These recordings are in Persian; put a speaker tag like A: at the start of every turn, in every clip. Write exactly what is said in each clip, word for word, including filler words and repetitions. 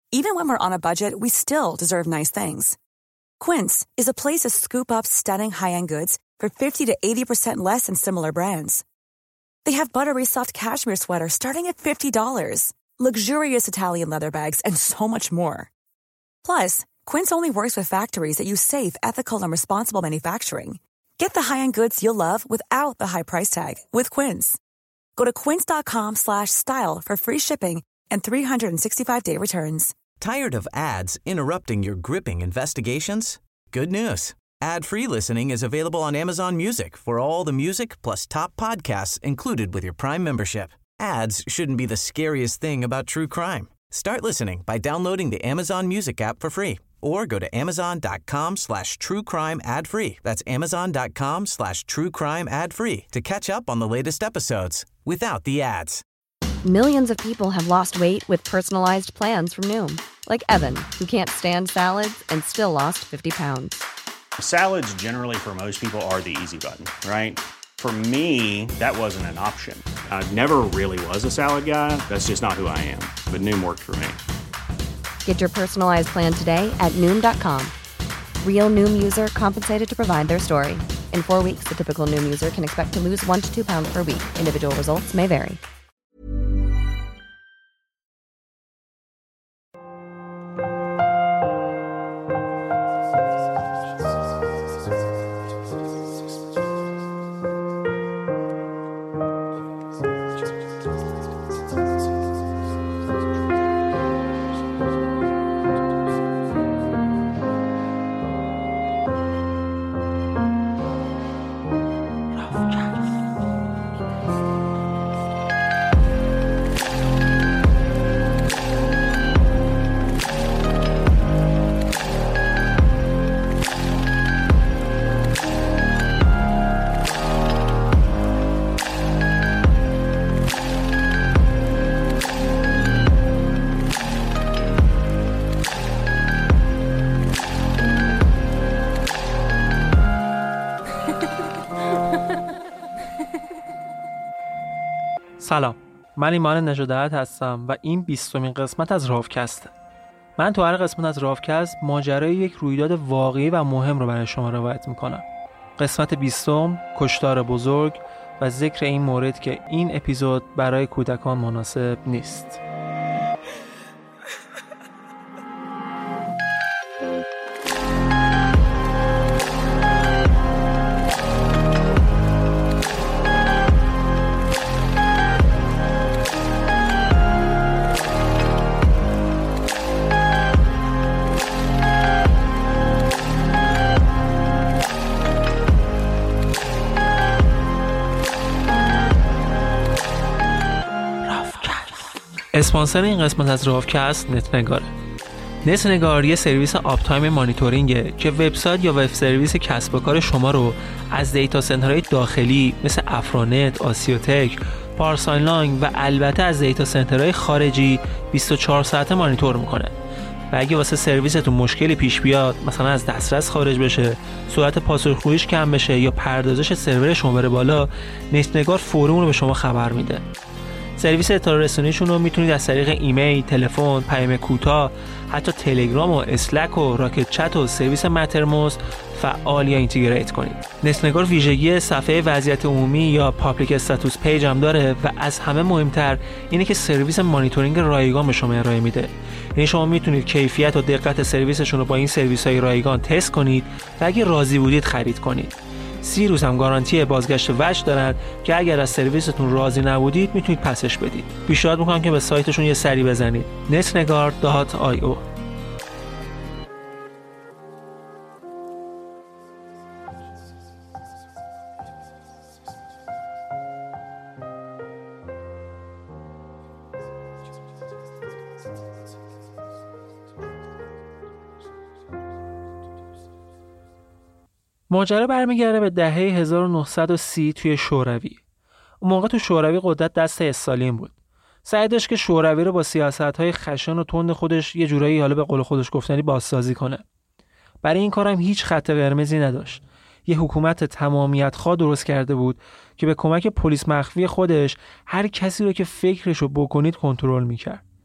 A: Even when we're on a budget, we still deserve nice things. Quince is a place to scoop up stunning high-end goods for fifty to eighty percent less than similar brands. They have buttery soft cashmere sweaters starting at fifty dollars, luxurious Italian leather bags, and so much more. Plus, Quince only works with factories that use safe, ethical, and responsible manufacturing. Get the high-end goods you'll love without the high price tag with Quince. Go to quince.com slash style for free shipping and three sixty-five day returns.
B: Tired of ads interrupting your gripping investigations? Good news. Ad-free listening is available on Amazon Music for all the music plus top podcasts included with your Prime membership. Ads shouldn't be the scariest thing about true crime. Start listening by downloading the Amazon Music app for free or go to amazon.com slash true crime ad free. That's amazon.com slash true crime ad free to catch up on the latest episodes without the ads.
C: Millions of people have lost weight with personalized plans from Noom. Like Evan, who can't stand salads and still lost fifty pounds.
D: Salads generally for most people are the easy button, right? For me, that wasn't an option. I never really was a salad guy. That's just not who I am. But Noom worked for me.
C: Get your personalized plan today at Noom dot com. Real Noom user compensated to provide their story. In four weeks, the typical Noom user can expect to lose one to two pounds per week. Individual results may vary.
E: سلام، من ایمان نژادت هستم و این بیستمین قسمت از راوکسته. من تو هر قسمت از راوکست ماجرای یک رویداد واقعی و مهم رو برای شما روایت میکنم. قسمت بیستم، کشتار بزرگ و ذکر این مورد که این اپیزود برای کودکان مناسب نیست. اسپانسر این قسمت از راوکست نتنگاره. نتنگار یه سرویس آپ تایم مانیتورینگه که وبسایت یا وب سرویس کسب و کار شما رو از دیتا سنترهای داخلی مثل افرانت، آسیوتک، پارساینلانگ و البته از دیتا سنترهای خارجی بیست و چهار ساعته مانیتور میکنه. و اگه واسه سرویستون مشکلی پیش بیاد، مثلا از دسترس خارج بشه، سرعت پاسخگوییش کم بشه یا پردازش سرور شما بره بالا، نتنگار فوری اون رو به شما خبر میده. سرویس اطلاع رسانیشون رو میتونید از طریق ایمیل، تلفن، پیام کوتاه، حتی تلگرام و اسلک و راکت چت و سرویس مترموس فعال یا اینتگریت کنید. نتنگار ویژگی صفحه وضعیت عمومی یا پابلیک استاتوس پیج هم داره و از همه مهمتر اینه که سرویس مانیتورینگ رایگان به شما ارائه میده. یعنی شما میتونید کیفیت و دقت سرویسشون رو با این سرویس‌های رایگان تست کنید و اگه راضی بودید خرید کنید. سی روز هم گارانتی بازگشت وجه دارن که اگر از سرویستون راضی نبودید میتونید پسش بدید. پیشنهاد میکنم که به سایتشون یه سری بزنید. netnegar دات آی او. ماجرا برمیگرده به دهه هزار و نهصد و سی توی شوروی. اون موقع تو شوروی قدرت دست استالین بود. سعی داشت که شوروی رو با سیاست‌های خشن و تند خودش یه جورایی حالا به قول خودش گفتنی بازسازی کنه. برای این کارم هیچ خط قرمزی نداشت. یه حکومت تمامیت‌خواه درست کرده بود که به کمک پلیس مخفی خودش هر کسی رو که فکرشو بکنید کنترل می‌کرد.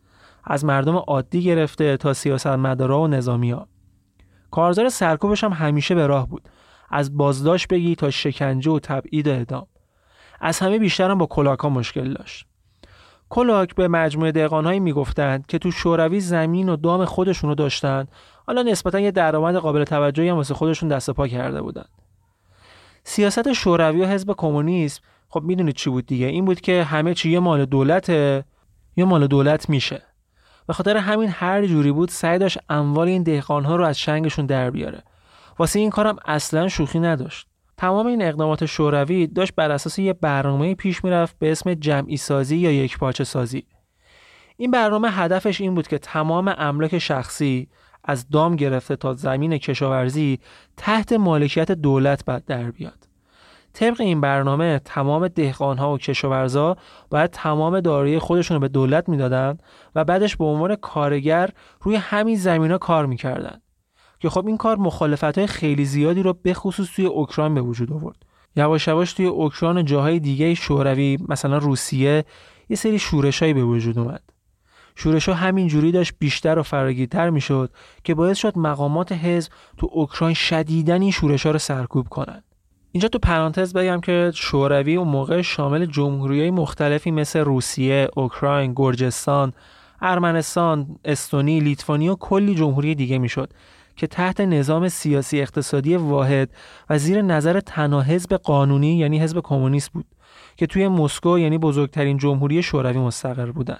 E: از مردم عادی گرفته تا سیاستمدارا و نظامیا. کارزار سرکوبش هم همیشه به راه بود، از بازداشت بگی تا شکنجه و تبعید و اعدام. از همه بیشتر هم با کلاک‌ها مشکل داشت. کلاک به مجموعه دهقان‌هایی میگفتند که تو شوروی زمین و دام خودشونو داشتن، حالا نسبتاً یه درآمد قابل توجهی هم واسه خودشون دست پا کرده بودن. سیاست شوروی و حزب کمونیسم خب میدونید چی بود دیگه، این بود که همه چی یه مال دولته یا مال دولت میشه. به خاطر همین هر جوری بود سعی داشت اموال این دهقان‌ها رو از چنگشون در بیاره. واسه این کارم اصلاً شوخی نداشت. تمام این اقدامات شوروی داشت بر اساس یه برنامه پیش میرفت به اسم جمعی سازی یا یکپارچه سازی. این برنامه هدفش این بود که تمام املاک شخصی از دام گرفته تا زمین کشاورزی تحت مالکیت دولت باید در بیاد. طبق این برنامه تمام دهقان‌ها و کشاورزا باید تمام دارایی خودشون رو به دولت میدادن و بعدش به عنوان کارگر روی همین زمینا کار میکردن. که خب این کار مخالفت‌های خیلی زیادی رو به خصوص توی اوکراین به وجود آورد. یواش یواش توی اوکراین و جاهای دیگه شوروی مثلا روسیه یه سری شورشایی به وجود اومد. شورش‌ها همین جوری داشت بیشتر و فراگیرتر میشد که باعث شد مقامات حزب تو اوکراین شدیداً این شورش‌ها رو سرکوب کنن. اینجا تو پرانتز بگم که شوروی اون موقع شامل جمهوری‌های مختلفی مثل روسیه، اوکراین، گرجستان، ارمنستان، استونی، لیتوانی و کلی جمهوری دیگه میشد که تحت نظام سیاسی اقتصادی واحد و زیر نظر تنها حزب قانونی یعنی حزب کمونیست بود که توی مسکو یعنی بزرگترین جمهوری شوروی مستقر بودن.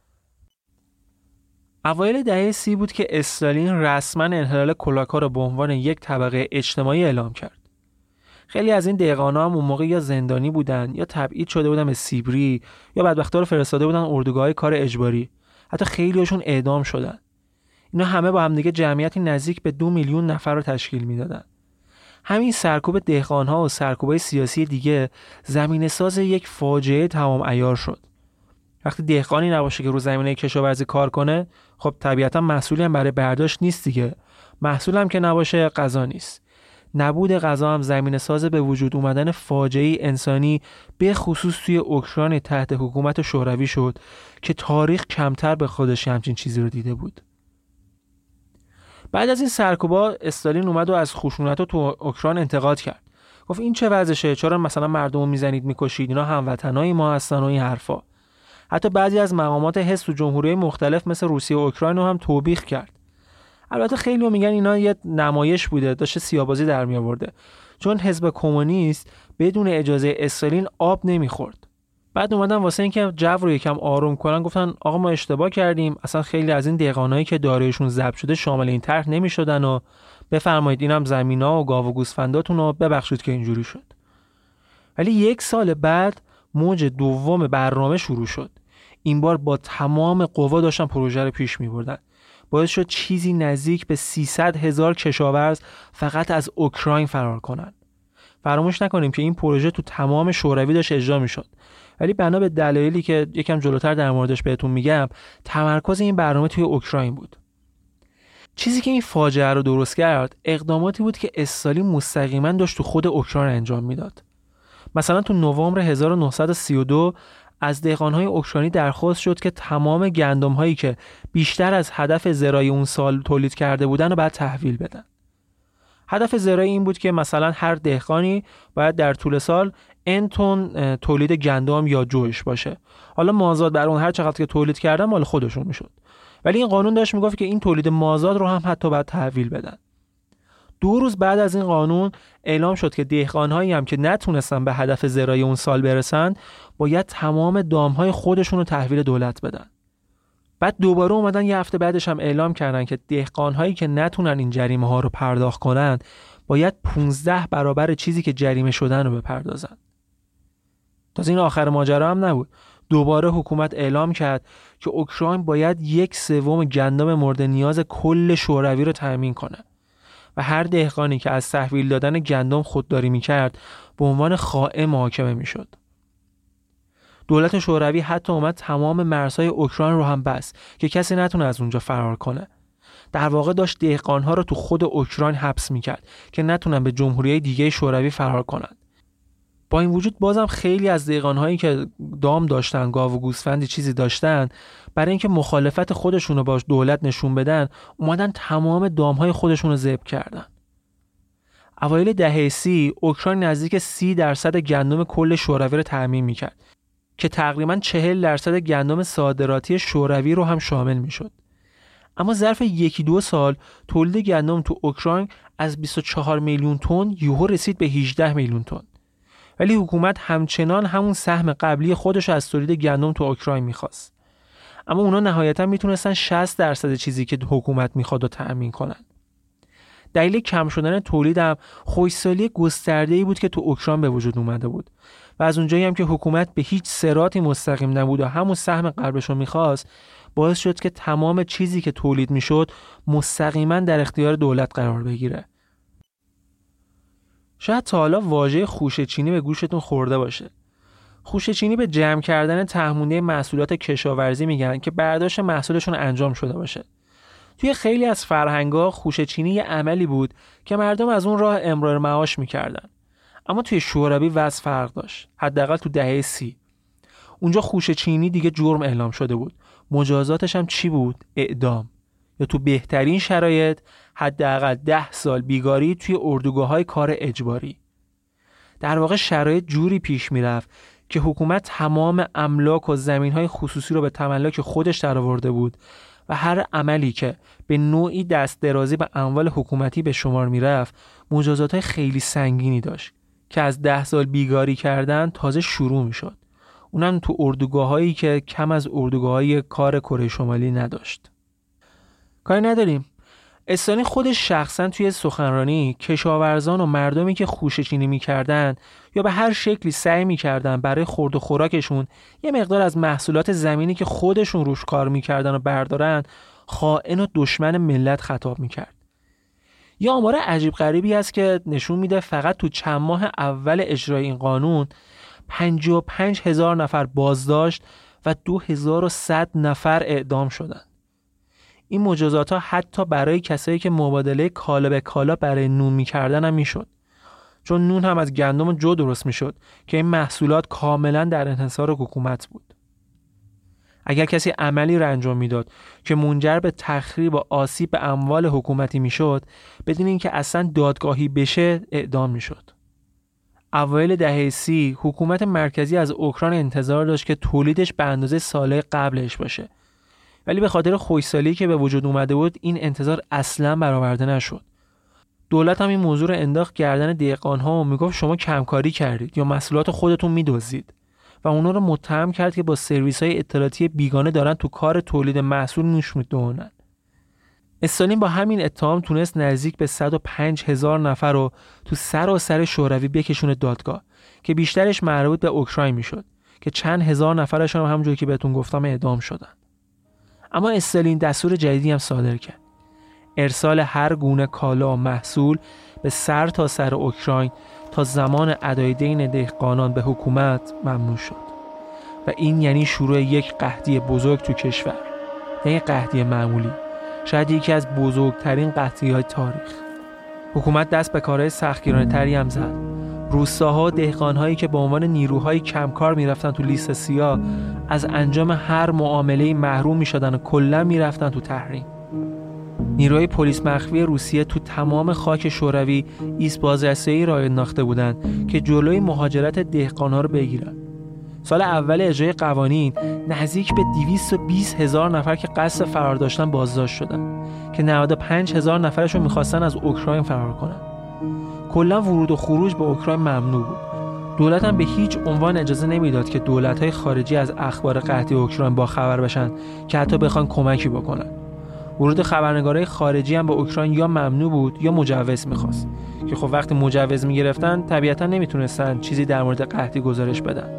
E: اوایل دهه سی بود که استالین رسما انحلال کلاک‌ها را به عنوان یک طبقه اجتماعی اعلام کرد. خیلی از این دهقانا هم اون موقع یا زندانی بودن یا تبعید شده بودن به سیبری یا بدبختا رو فرستاده بودن اردوگاه کار اجباری. حتی خیلی‌هاشون اعدام شدن. اینا همه با هم دیگه جمعیتی نزدیک به دو میلیون نفر رو تشکیل میدادن. همین سرکوب دهقان‌ها و سرکوب‌های سیاسی دیگه زمینه‌ساز یک فاجعه تمام عیار شد. وقتی دهقانی نباشه که رو زمینه کشاورزی کار کنه، خب طبیعتا محصولی هم برای برداشت نیست دیگه. محصول هم که نباشه غذا نیست. نبود غذا هم زمینه‌ساز به وجود اومدن فاجعه انسانی به خصوص توی اوکراین تحت حکومت شوروی شد که تاریخ کمتر به خودش همچین چیزی رو دیده بود. بعد از این سرکوبا استالین اومد و از خشونت‌ها تو اوکراین انتقاد کرد. گفت این چه وضعشه؟ چرا مثلا مردمو میزنید میکشید؟ اینا هموطنای ما هستن و این حرفا. حتی بعضی از مقامات حزب تو جمهوری‌های مختلف مثل روسیه و اوکراین رو هم توبیخ کرد. البته خیلی‌ها میگن اینا یه نمایش بوده، داشته سیاه‌بازی در می‌آورده. چون حزب کمونیست بدون اجازه استالین آب نمیخورد. بعد اومدن واسه اینکه جو رو یکم آروم کنن گفتن آقا ما اشتباه کردیم، اصلا خیلی از این دهقانایی که دارایشون ضبط شده شامل این طرح نمی‌شدن و بفرمایید اینم زمینا و گاو و گوسفنداتون رو ببخشید که اینجوری شد. ولی یک سال بعد موج دوم برنامه شروع شد. این بار با تمام قوا داشتن پروژه رو پیش می‌بردن. باعث شد چیزی نزدیک به سیصد هزار کشاورز فقط از اوکراین فرار کنن. فراموش نکنیم که این پروژه تو تمام شوروی داشت اجرا می‌شد. ولی بنا به دلایلی که یکم جلوتر در موردش بهتون میگم، تمرکز این برنامه توی اوکراین بود. چیزی که این فاجعه رو درست کرد، اقداماتی بود که استالین مستقیما داشت تو خود اوکراین انجام میداد. مثلا تو نوامبر هزار و نهصد و سی و دو از دهقان‌های اوکراینی درخواست شد که تمام گندم‌هایی که بیشتر از هدف زراعی اون سال تولید کرده بودن رو باید تحویل بدن. هدف زراعی این بود که مثلا هر دهقانی باید در طول سال ان تن تولید گندم یا جوش باشه. حالا مازاد بر اون هر چقدر که تولید کردن مال خودشون میشد. ولی این قانون داشت میگفت که این تولید مازاد رو هم حتی باید تحویل بدن. دو روز بعد از این قانون اعلام شد که دهقان‌هایی هم که نتونستن به هدف زراعی اون سال برسن باید تمام دام‌های خودشون رو تحویل دولت بدن. بعد دوباره اومدن یه هفته بعدش هم اعلام کردن که دهقان‌هایی که نتونن این جریمه‌ها رو پرداخت کنن باید پانزده برابر چیزی که جریمه شدن رو بپردازن. تازه این آخر ماجرا هم نبود. دوباره حکومت اعلام کرد که اوکراین باید یک سوم گندم مورد نیاز کل شوروی رو تامین کنه و هر دهقانی که از تحویل دادن گندم خودداری می‌کرد به عنوان خائن محاکمه می‌شد. دولت شوروی حتی اومد تمام مرزهای اوکراین رو هم بست که کسی نتونه از اونجا فرار کنه. در واقع داشت دهقان‌ها رو تو خود اوکراین حبس می‌کرد که نتونن به جمهوری‌های دیگه شوروی فرار کنن. با این وجود بازم خیلی از دهقان‌هایی که دام داشتن، گاو و گوسفندی چیزی داشتن، برای اینکه مخالفت خودشون رو باش دولت نشون بدن، اومدن تمام دام‌های خودشون رو ذبح کردن. اوایل دهه سی اوکراین نزدیک سی درصد گندم کل شوروی رو تامین می‌کرد که تقریباً چهل درصد گندم صادراتی شوروی رو هم شامل می‌شد. اما ظرف یکی دو سال تولید گندم تو اوکراین از بیست و چهار میلیون تن یهو رسید به هجده میلیون تن. ولی حکومت همچنان همون سهم قبلی خودش از تولید گندم تو اوکراین می‌خواست. اما اونا نهایتاً میتونستن شصت درصد چیزی که حکومت میخواد رو تأمین کنن. دلیل کم شدن تولید هم خشکسالی گسترده‌ای بود که تو اوکراین به وجود اومده بود و از اونجایی هم که حکومت به هیچ صراطی مستقیم نبود و همون سهم قبلش رو میخواست، باعث شد که تمام چیزی که تولید میشد مستقیما در اختیار دولت قرار بگیره. شاید تا حالا واژه خوشه‌چینی به گوشتون خورده باشه. خوشه‌چینی به جمع کردن تهمونده محصولات کشاورزی میگن که برداشت محصولشون انجام شده باشه. توی خیلی از فرهنگ‌ها خوشه‌چینی یه عملی بود که مردم از اون راه امرار معاش میکردن. اما توی شوروی وضع فرق داشت. حداقل تو دهه سی. اونجا خوشه‌چینی دیگه جرم اعلام شده بود. مجازاتش هم چی بود؟ اعدام. یا تو بهترین شرایط حداقل ده سال بیگاری توی اردوگاه‌های کار اجباری. در واقع شرایط جوری پیش میرفت که حکومت تمام املاک و زمین‌های خصوصی رو به تملک خودش درآورده بود و هر عملی که به نوعی دست درازی به اموال حکومتی به شمار میرفت مجازات‌های خیلی سنگینی داشت که از ده سال بیگاری کردن تازه شروع میشد. اونم تو اردوگاه‌هایی که کم از اردوگاه‌های کار کره شمالی نداشت. کاری نداریم. استالین خودش شخصا توی سخنرانی کشاورزان و مردمی که خوشه‌چینی می‌کردن یا به هر شکلی سعی می‌کردن برای خورد و خوراکشون یه مقدار از محصولات زمینی که خودشون روش کار می‌کردن و بردارن، خائن و دشمن ملت خطاب می‌کرد. یه آمار عجیب غریبی هست که نشون میده فقط تو چند ماه اول اجرای این قانون پنجاه و پنج هزار نفر بازداشت و دو هزار و صد نفر اعدام شدن. این مجازات ها حتی برای کسایی که مبادله کالا به کالا برای نون می‌کردن هم میشد. چون نون هم از گندم و جو درست میشد که این محصولات کاملا در انحصار حکومت بود. اگر کسی عملی را انجام میداد که منجر به تخریب و آسیب به اموال حکومتی میشد، بدون اینکه اصلا دادگاهی بشه اعدام میشد. اوایل دهه سی حکومت مرکزی از اوکراین انتظار داشت که تولیدش به اندازه سال قبلش باشه. ولی به خاطر خشکسالی که به وجود اومده بود این انتظار اصلا برآورده نشد. دولت هم این موضوع رو انداخت گردن دهقان‌ها و میگفت شما کمکاری کردید یا محصولات خودتون میدزدید و اونا رو متهم کرد که با سرویس‌های اطلاعاتی بیگانه دارن تو کار تولید محصول نوش می‌دونن. استالین با همین اتهام تونست نزدیک به صد و پنج هزار نفر رو تو سراسر شوروی بکشونه دادگاه که بیشترش مربوط به اوکراین میشد که چند هزار نفرشون هم همونجوری که بهتون گفتم اعدام شدن. اما استالین دستور جدیدی هم صادر کرد. ارسال هر گونه کالا و محصول به سر تا سر اوکراین تا زمان ادای دین دهقانان به حکومت ممنوع شد و این یعنی شروع یک قحطی بزرگ تو کشور. نه یک قحطی معمولی، شاید یکی از بزرگترین قحطی‌های تاریخ. حکومت دست به کارهای سختگیرانه‌تری هم زد. روستاها و دهقان‌هایی که به عنوان نیروهای کمکار میرفتن تو لیست سیاه از انجام هر معامله‌ای محروم میشدن و کلاً میرفتن تو تحریم. نیروهای پلیس مخفی روسیه تو تمام خاک شوروی ایست بازرسی‌ای راه انداخته بودند که جلوی مهاجرت دهقان‌ها رو بگیرن. سال اول اجرای قوانین نزدیک به دویست و بیست هزار نفر که قصد فرار داشتن بازداشت شدن که نود و پنج هزار نفرشون می‌خواستن از اوکراین فرار کنن. کلا ورود و خروج به اوکراین ممنوع بود. دولت هم به هیچ عنوان اجازه نمیداد که دولت‌های خارجی از اخبار قحطی اوکراین با خبر بشن که حتی بخوان کمکی بکنن. ورود خبرنگارای خارجی هم به اوکراین یا ممنوع بود یا مجوز می‌خواست که خب وقتی مجوز می‌گرفتن طبیعتاً نمیتونستن چیزی در مورد قحطی گزارش بدن.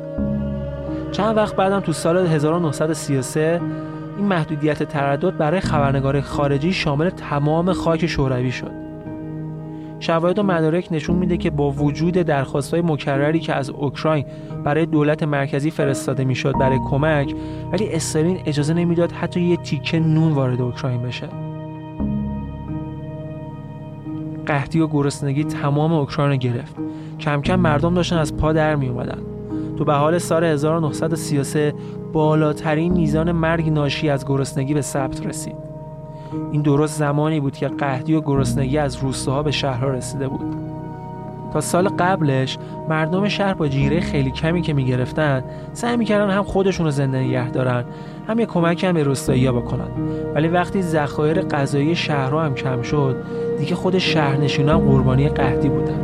E: چند وقت بعدم تو سال هزار و نهصد و سی و سه این محدودیت تردد برای خبرنگارای خارجی شامل تمام خاک شوروی شد. شواهد و مدارک نشون میده که با وجود درخواست‌های مکرری که از اوکراین برای دولت مرکزی فرستاده میشد برای کمک، ولی استالین اجازه نمیداد حتی یه تیکه نون وارد اوکراین بشه. قحطی و گرسنگی تمام اوکراین رو گرفت. کم کم مردم داشتن از پا در می اومدن. تو بهار سال هزار و نهصد و سی و سه بالاترین میزان مرگ ناشی از گرسنگی به ثبت رسید. این درست زمانی بود که قحطی و گرسنگی از روستاها به شهرها رسیده بود. تا سال قبلش مردم شهر با جیره خیلی کمی که میگرفتن سعی میکردن هم خودشون رو زنده نگه دارن، هم یه کمکی هم به روستایی‌ها بکنن. ولی وقتی ذخایر غذایی شهرها هم کم شد، دیگه خود شهرنشینان هم قربانی قحطی بودن.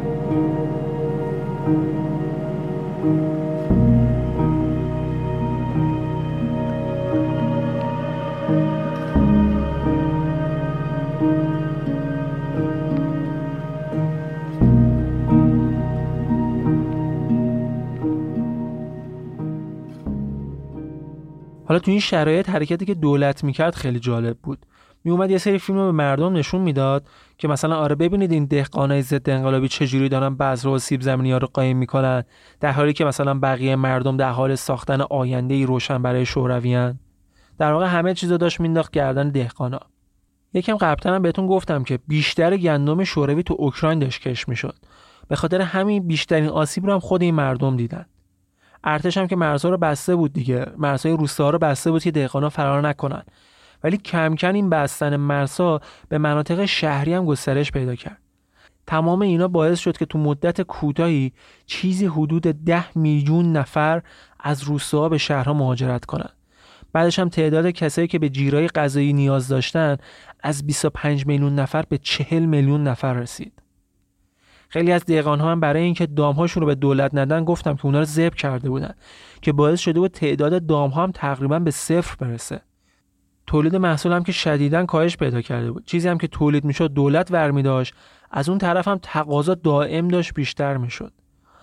E: حالا تو این شرایط حرکتی که دولت میکرد خیلی جالب بود. میومد یه سری فیلم رو به مردم نشون میداد که مثلا آره ببینید این دهقانای ضد انقلابی چجوری دارن بذر و سیب زمینی‌ها رو قایم میکنن، در حالی که مثلا بقیه مردم در حال ساختن آینده‌ای روشن برای شورویان. در واقع همه چیزو داشت مینداخت گردن دهقانا. یکم قبلا هم بهتون گفتم که بیشتر گندم شوروی تو اوکراین داشت کشت میشد. به خاطر همین بیشترین آسیب رو هم خود این مردم دیدن. ارتش هم که مرزها رو بسته بود دیگه، مرزهای روستاها رو بسته بود که دهقانا فرار نکنن. ولی کم کم این بستن مرزها به مناطق شهری هم گسترش پیدا کرد. تمام اینا باعث شد که تو مدت کوتاهی چیزی حدود ده میلیون نفر از روستاها به شهرها مهاجرت کنن. بعدش هم تعداد کسایی که به جیرای غذایی نیاز داشتن از بیست و پنج میلیون نفر به چهل میلیون نفر رسید. خیلی از دهقان‌ها هم برای اینکه دام‌هاشون رو به دولت ندن گفتم که اونا رو ذبح کرده بودن که باعث شده بود تعداد دام‌ها هم تقریبا به صفر برسه. تولید محصول هم که شدیداً کاهش پیدا کرده بود. چیزی هم که تولید میشد دولت ورمی داشت، از اون طرف هم تقاضا دائم داشت بیشتر میشد.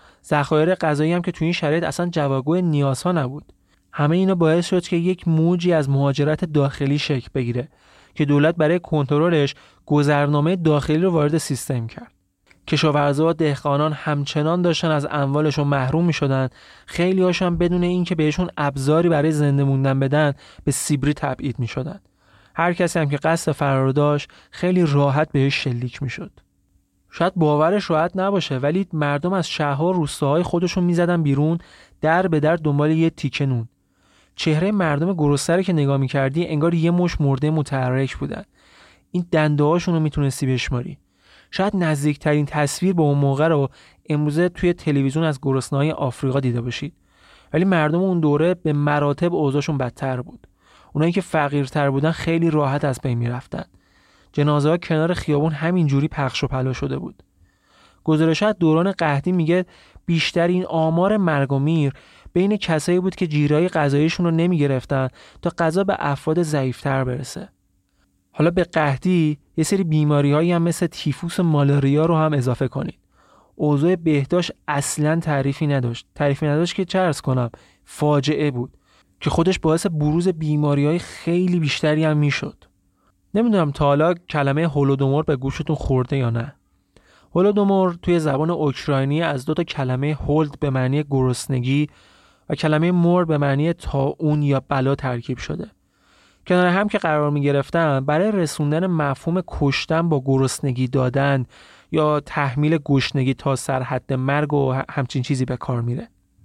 E: ذخایر غذایی هم که تو این شرایط اصلا جواگوی نیازها نبود. همه اینا باعث شد که یک موجی از مهاجرت داخلی شکل بگیره که دولت برای کنترلش گذرنامه داخلی رو وارد سیستم کرد. کشاورزا و دهقانان همچنان داشتن از اموالشون محروم می‌شدن. خیلی هاشون بدون اینکه بهشون ابزاری برای زنده موندن بدن به سیبری تبعید می‌شدن. هر کسی هم که قصد فرار داشت خیلی راحت بهش شلیک می‌شد. شاید باورش راحت نباشه ولی مردم از شهرها و روستاهای خودشون می‌زدن بیرون، در به در دنبال یه تیکه نون. چهره مردم گرسنه که نگاه می‌کردی انگار یه مش مرده متحرک بودن. این دنده‌هاشون رو می‌تونستی بشماری. شاید نزدیکترین تصویر به اون موقع رو امروزه توی تلویزیون از گرسنه‌های آفریقا دیده باشید. ولی مردم اون دوره به مراتب اوضاعشون بدتر بود. اونایی که فقیرتر بودن خیلی راحت از بین میرفتن. جنازه‌ها کنار خیابون همینجوری پخش و پلا شده بود. گزارشات دوران قحطی میگه بیشترین آمار مرگ و میر بین کسایی بود که جیره‌های غذاییشون رو نمیگرفتن تا غذا به افراد ضعیف‌تر برسه. حالا به قحطی یه سری بیماری‌هایی هم مثل تیفوس و مالاریا رو هم اضافه کنید. اوضاع بهداشت اصلاً تعریفی نداشت. تعریفی نداشت که چه عرض کنم، فاجعه بود که خودش باعث بروز بیماری‌های خیلی بیشتری هم میشد. نمیدونم تا حالا کلمه هولودومور به گوشتون خورده یا نه. هولودومور توی زبان اوکراینی از دو تا کلمه هولد به معنی گرسنگی و کلمه مور به معنی طاعون یا بلا ترکیب شده. کنار هم که قرار می گرفتن برای رسوندن مفهوم کشتن با گرسنگی دادن یا تحمیل گشنگی تا سرحد مرگ و همچین چیزی به کار میره.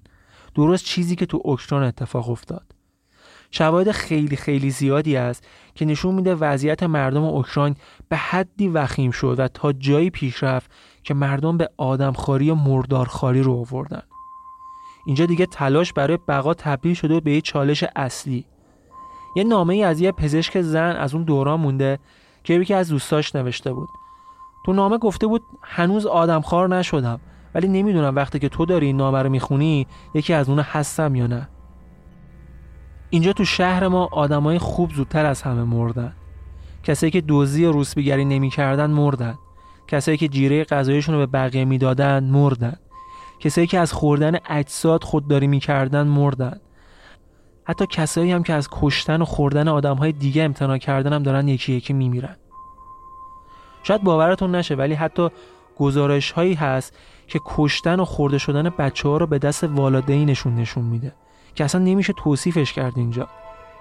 E: درست چیزی که تو اوکراین اتفاق افتاد. شواهد خیلی خیلی زیادی است که نشون میده وضعیت مردم اوکراین به حدی وخیم شد و تا جایی پیش رفت که مردم به آدمخواری و مردارخواری رو آوردن. اینجا دیگه تلاش برای بقا تبدیل شده به یک چالش اصلی. یه نامه‌ای از یه پزشک زن از اون دوران مونده که یکی از دوستاش نوشته بود. تو نامه گفته بود هنوز آدمخوار نشدم ولی نمیدونم وقتی که تو داری این نامه رو میخونی یکی از اونها هستم یا نه. اینجا تو شهر ما آدمای خوب زودتر از همه مردن. کسایی که دزدی و روسبیگری نمی‌کردن مردن. کسایی که جیره غذایشون رو به بقیه میدادن مردن. کسایی که از خوردن اجساد خودداری می‌کردن مردن. حتی کسایی هم که از کشتن و خوردن آدم‌های دیگه امتناع کردن هم دارن یکی یکی میمیرن. شاید باورتون نشه ولی حتی گزارش‌هایی هست که کشتن و خورده شدن بچه‌ها رو به دست والدینشون نشون میده که اصلا نمیشه توصیفش کرد اینجا.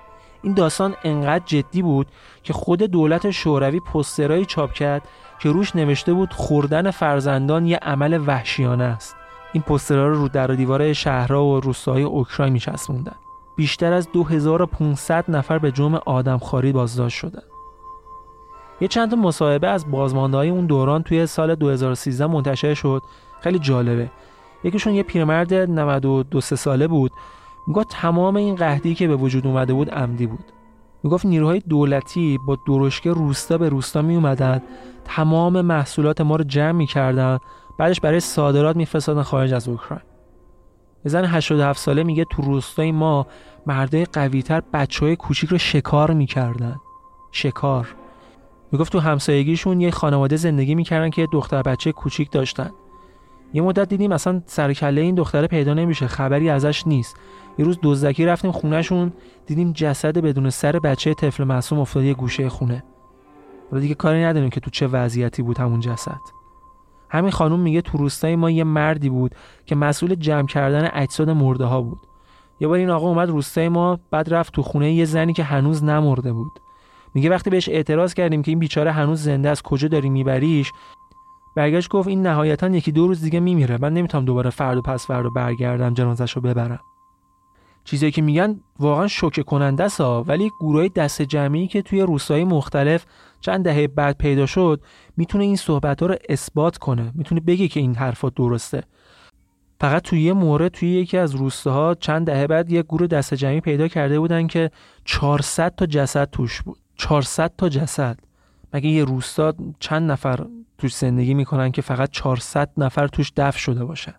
E: این داستان انقدر جدی بود که خود دولت شوروی پوسترایی چاپ کرد که روش نوشته بود خوردن فرزندان یه عمل وحشیانه است. این پوسترها رو رو در و دیوار شهرها و روستاهای اوکراین میچسبوندن. بیشتر از دو هزار و پانصد نفر به جرم آدمخواری بازداشت شدن. یه چند تا مصاحبه از بازمانده‌های اون دوران توی سال دو هزار و سیزده منتشر شد. خیلی جالبه. یکیشون یه پیرمرد نود و دو ساله بود. میگفت تمام این قحطی که به وجود اومده بود عمدی بود. میگفت نیروهای دولتی با درشکه روستا به روستا می اومدن، تمام محصولات ما رو جمع می‌کردن، بعدش برای صادرات می‌فرستادن خارج از اوکراین. یه زن هشتاد و هفت ساله میگه تو روستای ما مردای قوی‌تر بچه‌های کوچیک رو شکار می‌کردن. شکار. میگفت تو همسایگیشون یه خانواده زندگی می‌کردن که دختر بچه کوچیک داشتن. یه مدت دیدیم اصلا سر کله این دختره پیدا نمیشه، خبری ازش نیست. یه روز دزدکی رفتیم خونهشون، دیدیم جسد بدون سر بچه طفل معصوم افتاده یه گوشه خونه. ولی دیگه کاری نداریم که تو چه وضعیتی بود همون جسد. همین خانم میگه تو روستای ما یه مردی بود که مسئول جمع کردن اجساد مرده ها بود. یه بار این آقا اومد روستای ما، بعد رفت تو خونه یه زنی که هنوز نمرده بود. میگه وقتی بهش اعتراض کردیم که این بیچاره هنوز زنده است، کجا داری میبریش، برگشت گفت این نهایتاً یکی دو روز دیگه میمیره، من نمیتونم دوباره فردا پس فردا برگردم جنازه‌شو ببرم. چیزایی که میگن واقعا شوکه کننده است، ولی گروهای دست جمعی که توی روستاهای مختلف چند دهه بعد پیدا شد میتونه این صحبت‌ها رو اثبات کنه، میتونه بگه که این حرفا درسته. فقط توی یه مورد توی یکی از روستاها چند دهه بعد یه گروه دست جمعی پیدا کرده بودن که چهارصد تا جسد توش بود. چهارصد تا جسد. مگه یه روستا چند نفر توش زندگی میکنن که فقط چهارصد نفر توش دفن شده باشه؟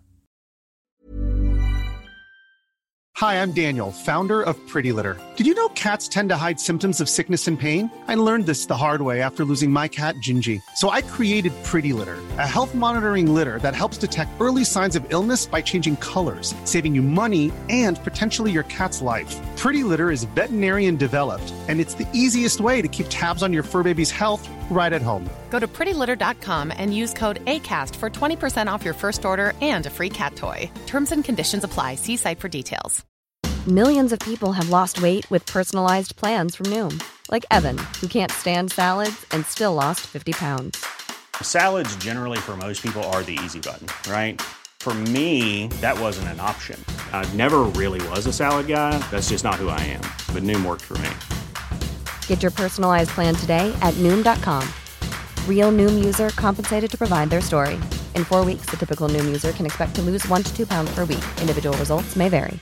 F: Hi, I'm Daniel, founder of Pretty Litter. Did you know cats tend to hide symptoms of sickness and pain? I learned this the hard way after losing my cat, Gingy. So I created Pretty Litter, a health monitoring litter that helps detect early signs of illness by changing colors, saving you money and potentially your cat's life. Pretty Litter is veterinarian developed, and it's the easiest way to keep tabs on your fur baby's health right at home.
G: Go to pretty litter dot com and use code ACAST for twenty percent off your first order and a free cat toy. Terms and conditions apply. See site for details.
C: Millions of people have lost weight with personalized plans from Noom. Like Evan, who can't stand salads and still lost fifty pounds.
D: Salads generally for most people are the easy button, right? For me, that wasn't an option. I never really was a salad guy. That's just not who I am. But Noom worked for me.
C: Get your personalized plan today at Noom dot com. Real Noom user compensated to provide their story. In four weeks, the typical Noom user can expect to lose one to two pounds per week. Individual results may vary.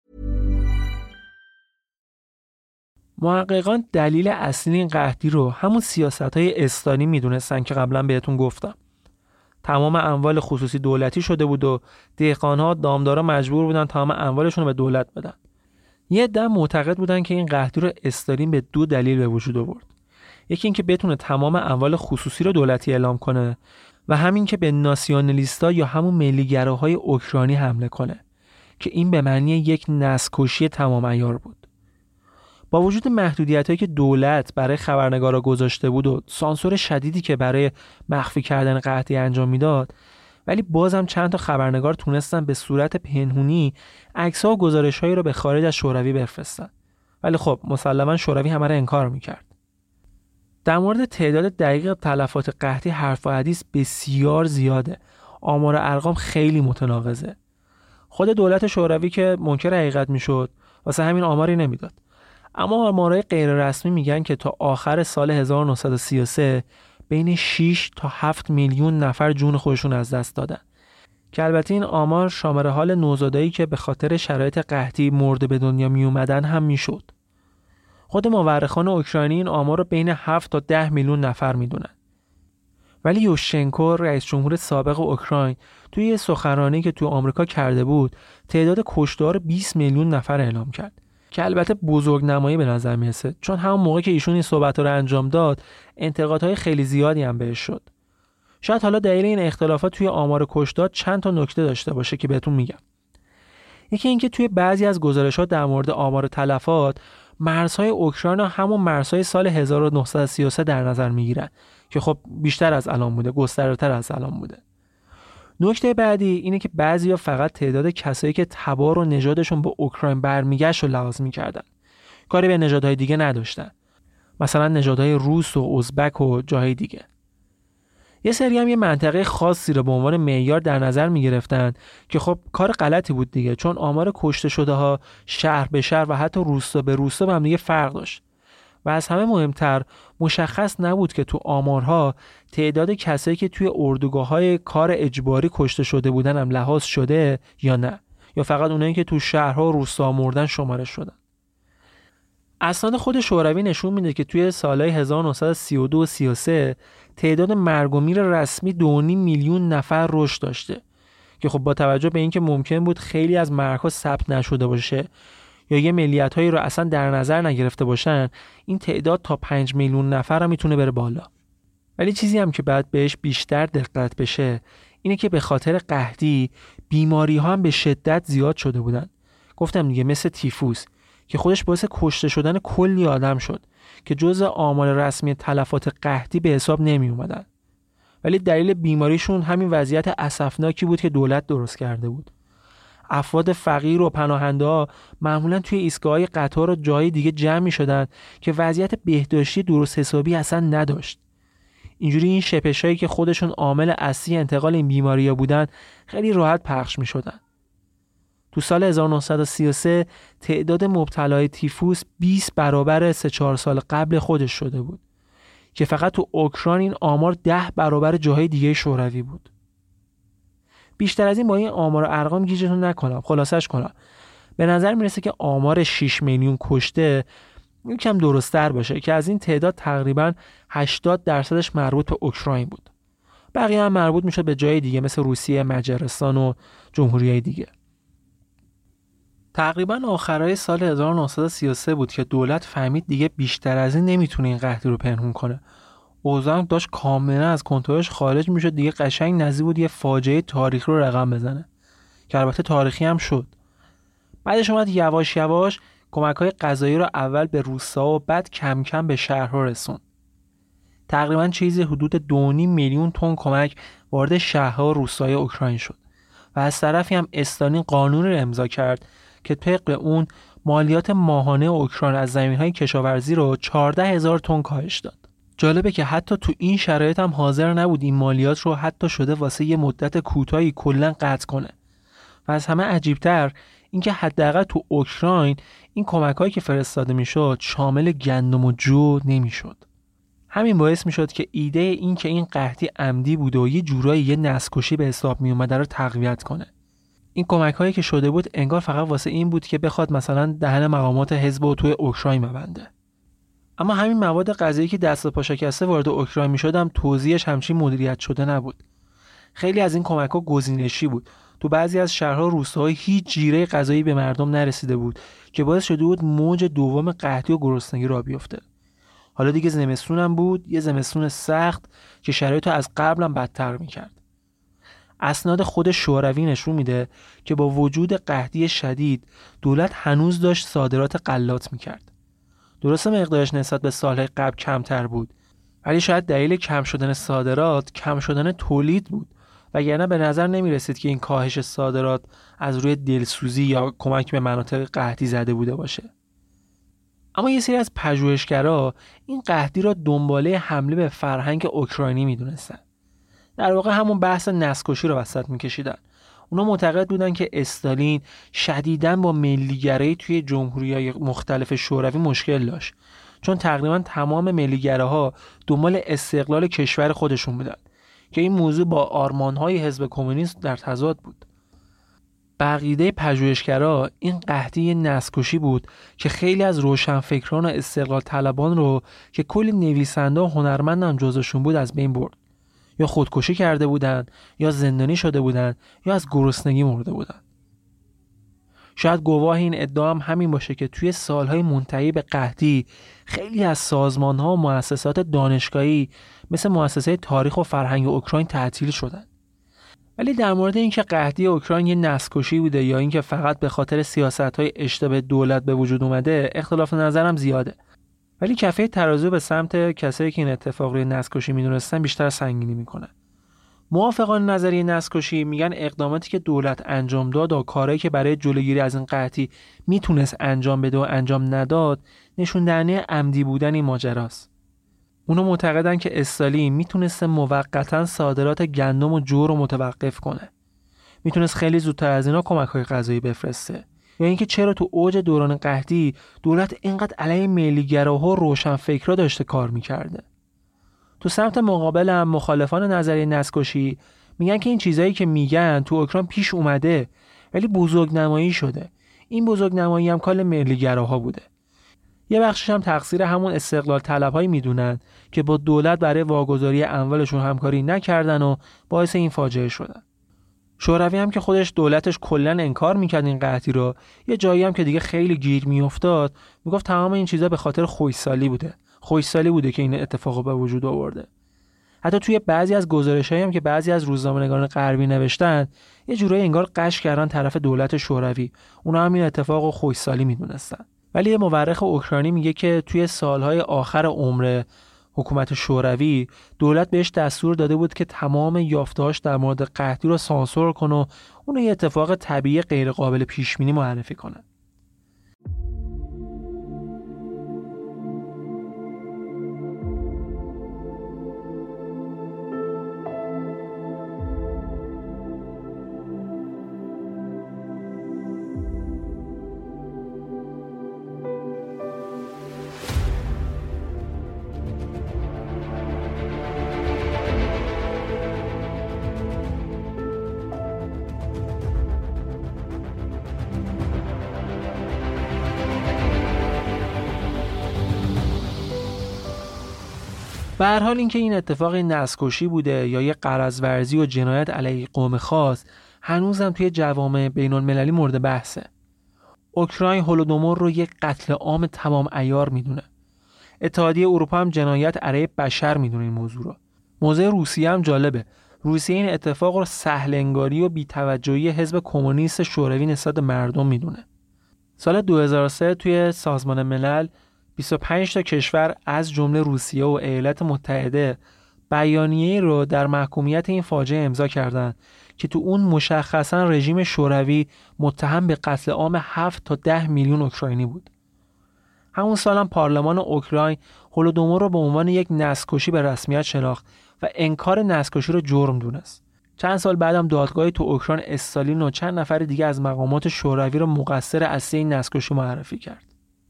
E: محققان دلیل اصلی این قحطی رو همون سیاست‌های استالین میدونستن که قبلا بهتون گفتم. تمام اموال خصوصی دولتی شده بود و دهقان‌ها دامدارا مجبور بودن تمام اموالشون رو به دولت بدن. یه عده معتقد بودن که این قحطی رو استالین به دو دلیل به وجود آورد. یکی این که بتونه تمام اموال خصوصی رو دولتی اعلام کنه و همین که به ناسیونالیستا یا همون ملیگراهای اوکراینی حمله کنه که این به معنی یک نسل‌کشی تمام عیار بود. با وجود محدودیتایی که دولت برای خبرنگارا گذاشته بود و سانسور شدیدی که برای مخفی کردن قحطی انجام میداد، ولی بازم چند تا خبرنگار تونستن به صورت پنهونی عکس‌ها و گزارش‌هایی رو به خارج از شوروی بفرستن. ولی خب مسلماً شوروی همه رو انکار میکرد. در مورد تعداد دقیق تلفات قحطی حرف و حدیث بسیار زیاده. آمار و ارقام خیلی متناقضه. خود دولت شوروی که منکر حقیقت میشد واسه همین آماری نمیداد. اما آمارهای غیر رسمی میگن که تا آخر سال هزار و نهصد و سی و سه بین شش تا هفت میلیون نفر جون خودشون از دست دادن. که البته این آمار شامل حال نوزادایی که به خاطر شرایط قحطی مرده به دنیا می اومدن هم میشد. خود مورخان اوکراینی این آمار رو بین هفت تا ده میلیون نفر میدونن. ولی یوشچنکو رئیس جمهور سابق اوکراین توی یه سخنرانی که توی آمریکا کرده بود تعداد کشتار بیست میلیون نفر اعلام کرد. که البته بزرگنمایی به نظر میرسه، چون همون موقع که ایشون این صحبت‌ها رو انجام داد انتقادهای خیلی زیادی هم بهش شد. شاید حالا دلیل این اختلافات توی آمار کشتار چند تا نکته داشته باشه که بهتون میگم. یکی اینکه توی بعضی از گزارش‌ها در مورد آمار تلفات مرزهای اوکراین همون مرزهای سال هزار و نهصد و سی و سه در نظر میگیرن که خب بیشتر از الان بوده، گسترده‌تر از الان بوده. نکته بعدی اینه که بعضیا فقط تعداد کسایی که تبار و نژادشون به اوکراین برمیگشت رو لحاظ می‌کردن کاری به نژادهای دیگه نداشتن، مثلا نژادهای روس و ازبک و جاهای دیگه. یه سری هم یه منطقه خاصی رو به عنوان معیار در نظر می‌گرفتن که خب کار غلطی بود دیگه، چون آمار کشته شده ها شهر به شهر و حتی روستا به روستا با هم دیگه فرق داشت. و از همه مهمتر مشخص نبود که تو آمارها تعداد کسایی که توی اردوگاه‌های کار اجباری کشته شده بودن هم لحاظ شده یا نه، یا فقط اونایی که تو شهرها و روستا مردن شماره شدن. اسناد خود شوروی نشون میده که توی سالهای هزار و نهصد و سی و دو و سی و سه تعداد مرگ و میر رسمی دو و نیم میلیون نفر رشد داشته که خب با توجه به اینکه ممکن بود خیلی از مرگ‌ها ثبت نشده باشه یا یه ملیت‌هایی رو اصلا در نظر نگرفته باشن، این تعداد تا پنج میلیون نفر هم میتونه بره بالا. ولی چیزی هم که باید بهش بیشتر دقت بشه اینه که به خاطر قحطی بیماری‌ها هم به شدت زیاد شده بودن. گفتم دیگه مثل تیفوس که خودش باعث کشته شدن کلی آدم شد که جزء آمار رسمی تلفات قحطی به حساب نمی اومدن. ولی دلیل بیماریشون همین وضعیت اسفناکی بود که دولت درست کرده بود. افراد فقیر و پناهنده‌ها معمولاً توی ایستگاه‌های قطار و جای دیگه جمع می‌شدن که وضعیت بهداشتی درست حسابی اصلا نداشت. اینجوری این شپشایی که خودشون عامل اصلی انتقال این بیماری‌ها بودن خیلی راحت پخش می‌شدن. تو سال هزار و نهصد و سی و سه تعداد مبتلای تیفوس بیست برابر سه چهار سال قبل خودش شده بود که فقط تو اوکراین این آمار ده برابر جاهای دیگه شوروی بود. بیشتر از این با این آمار و ارقام گیجتون نکنم، خلاصش کنم. به نظر میرسه که آمار شش میلیون کشته یکم درست‌تر باشه که از این تعداد تقریباً هشتاد درصدش مربوط به اوکراین بود. بقیه هم مربوط میشه به جای دیگه مثل روسیه، مجارستان و جمهوریهای دیگه. تقریباً آخرای سال هزار و نهصد و سی و سه بود که دولت فهمید دیگه بیشتر از این نمیتونه این قحطی رو پنهون کنه. اوضاع داشت کاملا از کنترلش خارج میشد، دیگه قشنگ نزدیک بود یه فاجعه تاریخی رو رقم بزنه که البته تاریخی هم شد. بعدش اومد یواش یواش کمک‌های غذایی رو اول به روستا و بعد کم کم به شهرها رسوند. تقریباً چیزی حدود دو و نیم میلیون تن کمک وارد شهرها و روستاهای اوکراین شد و از طرفی هم استالین قانونی رو امضا کرد که طبق اون مالیات ماهانه اوکراین از زمین‌های کشاورزی رو چهارده هزار تن کاهش داد. جالبه که حتی تو این شرایط هم حاضر نبود این مالیات رو حتی شده واسه یه مدت کوتاهی کلاً قطع کنه. و از همه عجیب‌تر اینکه حداقل تو اوکراین این کمک‌هایی که فرستاده میشد شامل گندم و جو نمیشد. همین باعث میشد که ایده این که این قحطی عمدی بود و یه جورایی یه نسل‌کشی به حساب می اومده رو تقویت کنه. این کمک‌هایی که شده بود انگار فقط واسه این بود که بخواد مثلا دهن مقامات حزب و توی اوکراین ببنده. اما همین مواد غذایی که دست و پا شکسته وارد اوکراین میشد هم توزیعش همچین مدیریت شده نبود. خیلی از این کمک‌ها گزینشی بود. تو بعضی از شهرها روستاهای هیچ جیره غذایی به مردم نرسیده بود که باعث شده بود موج دوم قحطی و گرسنگی راه بیفته. حالا دیگه زمستون هم بود، یه زمستون سخت که شرایطو از قبل هم بدتر می‌کرد. اسناد خود شوروی نشون میده که با وجود قحطی شدید دولت هنوز داشت صادرات غلات می‌کرد. درسته مقدارش نسبت به سالهای قبل کمتر بود، ولی شاید دلیل کم شدن صادرات کم شدن تولید بود، وگرنه به نظر نمی رسید که این کاهش صادرات از روی دلسوزی یا کمک به مناطق قحطی زده بوده باشه. اما یه سری از پژوهشگرا این قحطی را دنباله حمله به فرهنگ اوکراینی میدونستن. در واقع همون بحث نسل‌کشی رو وسط میکشیدن. اونا معتقد بودن که استالین شدیداً با ملیگرایی توی جمهوری‌های مختلف شوروی مشکل داشت، چون تقریباً تمام ملیگراها دنبال استقلال کشور خودشون بودن که این موضوع با آرمان‌های حزب کمونیست در تضاد بود. بقیده پژوهشگرا این قحطی نسل‌کشی بود که خیلی از روشنفکران و استقلال طلبان رو که کلی نویسنده و هنرمند هم جزوشون بود از بین برد. یا خودکشی کرده بودن، یا زندانی شده بودن، یا از گرسنگی مرده بودن. شاید گواه این ادعا هم همین باشه که توی سالهای منتهی به قحطی خیلی از سازمان‌ها و مؤسسات دانشگاهی مثل مؤسسه تاریخ و فرهنگ اوکراین تعطیل شدن. ولی در مورد اینکه قحطی اوکراین یه نسل‌کشی بوده یا اینکه فقط به خاطر سیاست‌های اشتباه دولت به وجود اومده، اختلاف نظرم زیاده. ولی کفه ترازو به سمت کسایی که این اتفاق روی نسل‌کشی میدونستن بیشتر سنگینی میکنه. موافقان نظریه نسل‌کشی میگن اقداماتی که دولت انجام داد و کارهایی که برای جلوگیری از این قحطی میتونست انجام بده و انجام نداد نشون دهنده عمدی بودن این ماجراست. اونا معتقدن که استالین میتونست موقتا صادرات گندم و جو رو متوقف کنه. میتونست خیلی زودتر از اینا کمک‌های غذایی بفرسته. یا اینکه چرا تو اوج دوران قحطی دولت اینقدر علیه ملی‌گراها و روشنفکرا داشته کار میکرده. تو سمت مقابل هم مخالفان نظریه نسل‌کشی میگن که این چیزایی که میگن تو اوکراین پیش اومده ولی بزرگنمایی شده. این بزرگنمایی هم کار ملی‌گراها بوده. یه بخشش هم تقصیر همون استقلال طلب‌هایی میدونن که با دولت برای واگذاری اموالشون همکاری نکردن و باعث این فاجعه شدن. شوروی هم که خودش دولتش کلاً انکار میکرد این قحطی رو، یه جایی هم که دیگه خیلی گیر میافتاد میگفت تمام این چیزا به خاطر خوشسالی بوده. خوشسالی بوده که این اتفاق به وجود آورده. حتی توی بعضی از گزارش‌هایی هم که بعضی از روزنامه‌نگاران غربی نوشتن یه جورایی انگار قش کردن طرف دولت شوروی. اونا هم این اتفاقو خوشسالی میدونستن. ولی یه مورخ اوکراینی میگه که توی سالهای آخر عمر حکومت شوروی دولت بهش دستور داده بود که تمام یافته‌هاش در مورد قحطی رو سانسور کنه و اون یه اتفاق طبیعی غیر قابل پیش بینی معرفی کنه. به هر حال اینکه این اتفاق نسل‌کشی بوده یا یه غرض‌ورزی و جنایت علیه قوم خاص هنوزم توی جوامع بین‌المللی مورد بحثه. اوکراین هولودومور رو یک قتل عام تمام عیار میدونه. اتحادیه اروپا هم جنایت علیه بشر میدونه این موضوع رو. موضوع روسیه هم جالبه. روسیه این اتفاق رو سهل‌انگاری و بی‌توجهی حزب کمونیست شوروی نسبت به مردم میدونه. سال دو هزار و سه توی سازمان ملل بیست و پنج تا کشور از جمله روسیه و ایالات متحده بیانیه‌ای رو در محکومیت این فاجعه امضا کردند که تو اون مشخصاً رژیم شوروی متهم به قتل عام هفت تا ده میلیون اوکراینی بود. همون سال هم پارلمان اوکراین هولودومور رو به عنوان یک نسل‌کشی به رسمیت شناخت و انکار نسل‌کشی رو جرم دونست. چند سال بعدم دادگاهی تو اوکراین استالین و چند نفر دیگه از مقامات شوروی رو مقصر اصلی این نسل‌کشی معرفی کرد.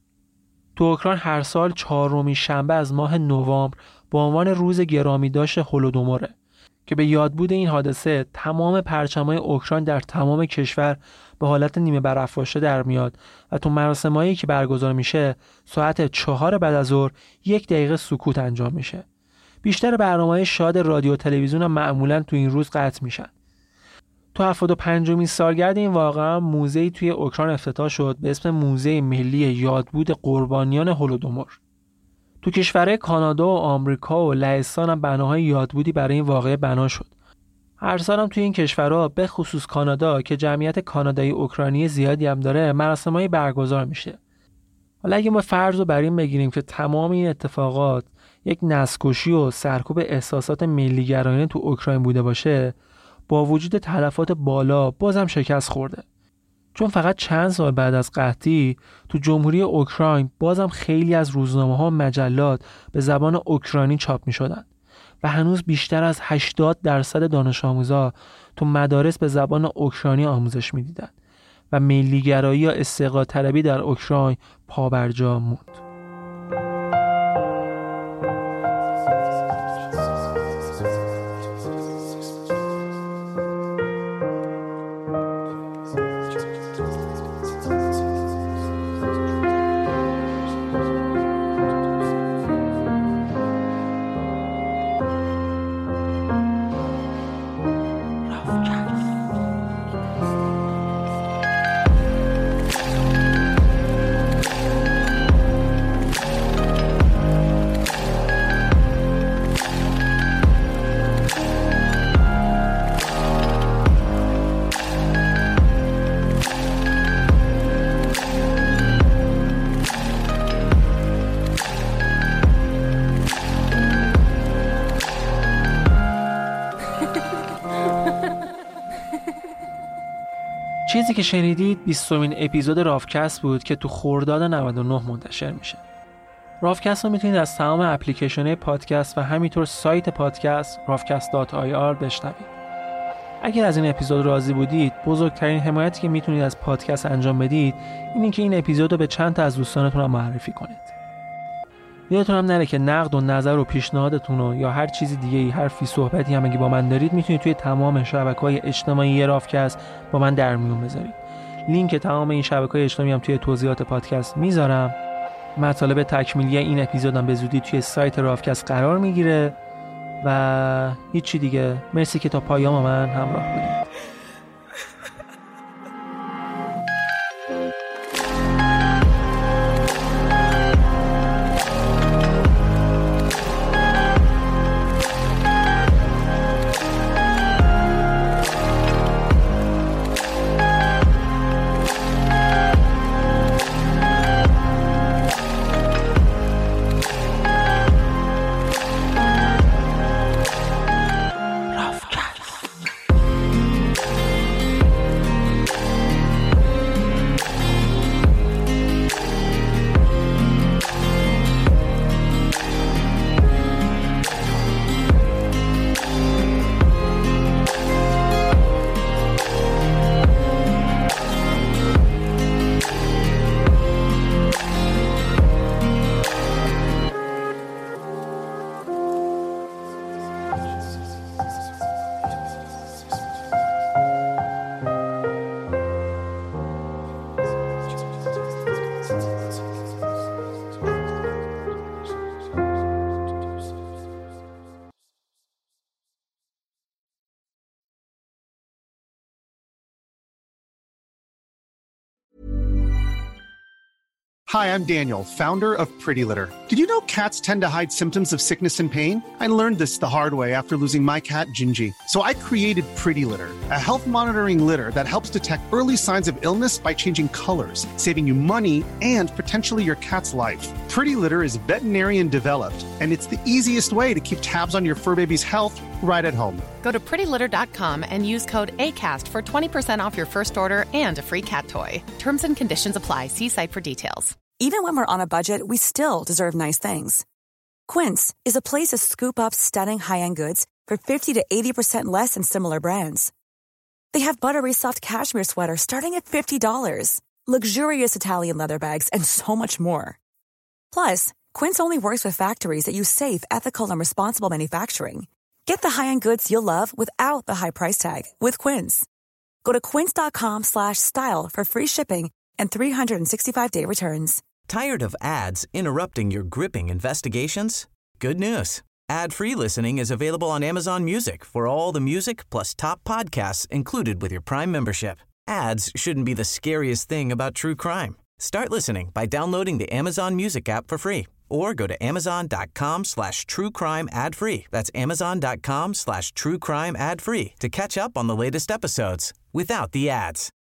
E: تو اوکراین هر سال چهارمین شنبه از ماه نوامبر به عنوان روز گرامیداشت هولودوموره که به یادبود این حادثه تمام پرچم‌های اوکراین در تمام کشور به حالت نیمه برافراشته در میاد و تو مراسمایی که برگزار میشه ساعت چهار بعد از ظهر یک دقیقه سکوت انجام میشه. بیشتر برنامه‌های شاد رادیو و تلویزیون هم معمولاً تو این روز قطع میشن. تو هفتاد و پنجمین سالگرد این واقعه موزه‌ای توی اوکراین افتتاح شد به اسم موزه ملی یادبود قربانیان هولودومور. تو کشورهای کانادا و آمریکا و لهستان هم بناهای یادبودی برای این واقعه بنا شد. هر سال هم توی این کشورها به خصوص کانادا که جمعیت کانادایی اوکراینی زیادی هم داره مراسمایی برگزار میشه. حالا اگه ما فرض رو بر این بگیریم که تمام این اتفاقات یک نسل‌کشی و سرکوب احساسات ملی‌گرایانه تو اوکراین بوده باشه، با وجود تلفات بالا بازم شکست خورده. چون فقط چند سال بعد از قحطی تو جمهوری اوکراین بازم خیلی از روزنامه‌ها و مجلات به زبان اوکراینی چاپ می‌شدن و هنوز بیشتر از هشتاد درصد دانش آموزا تو مدارس به زبان اوکراینی آموزش می‌دیدن و ملی‌گرایی یا استقلال طلبی در اوکراین پابرجا موند. چیزی که شنیدید بیستمین اپیزود رافکست بود که تو خرداد نود و نه منتشر میشه. رافکست رو میتونید از تمام اپلیکیشن‌های پادکست و همینطور سایت پادکست رافکست دات آی آر بشنوید. اگر از این اپیزود راضی بودید، بزرگترین حمایتی که میتونید از پادکست انجام بدید اینه که این اپیزود رو به چند تا از دوستانتون هم معرفی کنید. یادتون هم نره که نقد و نظر و پیشنهادتون رو یا هر چیزی دیگه ای، حرفی صحبتی هم اگه با من دارید، میتونید توی تمام شبکه‌های اجتماعی رافکست با من در میون بذارید. لینک تمام این شبکه‌های اجتماعی هم توی توضیحات پادکست میذارم. مطالب تکمیلی این اپیزودم به زودی توی سایت رافکست قرار میگیره و هیچی دیگه. مرسی که تا پایان من همراه بودید.
F: Hi, I'm Daniel, founder of Pretty Litter. Did you know cats tend to hide symptoms of sickness and pain? I learned this the hard way after losing my cat, Gingy. So I created Pretty Litter, a health monitoring litter that helps detect early signs of illness by changing colors, saving you money and potentially your cat's life. Pretty Litter is veterinarian developed, and it's the easiest way to keep tabs on your fur baby's health right at home.
G: Go to pretty litter dot com and use code ACAST for twenty percent off your first order and a free cat toy. Terms and conditions apply. See site for details.
A: Even when we're on a budget, we still deserve nice things. Quince is a place to scoop up stunning high-end goods for fifty to eighty percent less than similar brands. They have buttery soft cashmere sweaters starting at fifty dollars, luxurious Italian leather bags, and so much more. Plus, Quince only works with factories that use safe, ethical, and responsible manufacturing. Get the high-end goods you'll love without the high price tag with Quince. Go to quince dot com slash style for free shipping and three sixty-five day returns.
B: Tired of ads interrupting your gripping investigations? Good news. Ad-free listening is available on Amazon Music for all the music plus top podcasts included with your Prime membership. Ads shouldn't be the scariest thing about true crime. Start listening by downloading the Amazon Music app for free or go to amazon.com slash true crime ad free. That's amazon.com slash true crime ad free to catch up on the latest episodes without the ads.